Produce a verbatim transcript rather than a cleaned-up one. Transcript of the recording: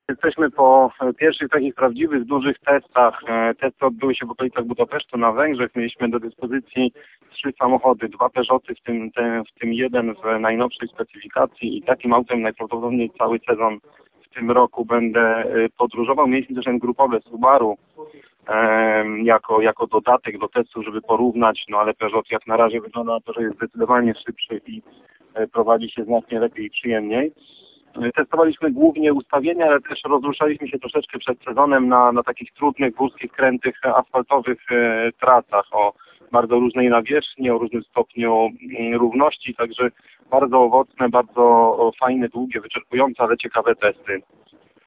Jesteśmy po pierwszych takich prawdziwych, dużych testach. Testy odbyły się w okolicach Budapesztu na Węgrzech. Mieliśmy do dyspozycji trzy samochody, dwa Peugeoty, w tym, ten, w tym jeden w najnowszej specyfikacji i takim autem najprawdopodobniej cały sezon w tym roku będę podróżował. Mieliśmy też ten grupowy Subaru um, jako, jako dodatek do testu, żeby porównać, no ale Peugeot jak na razie wygląda na to, że jest zdecydowanie szybszy i prowadzi się znacznie lepiej i przyjemniej. Testowaliśmy głównie ustawienia, ale też rozruszaliśmy się troszeczkę przed sezonem na, na takich trudnych, wózkich, krętych, asfaltowych e, trasach o bardzo różnej nawierzchni, o różnym stopniu m, równości, także bardzo owocne, bardzo fajne, długie, wyczerpujące, ale ciekawe testy.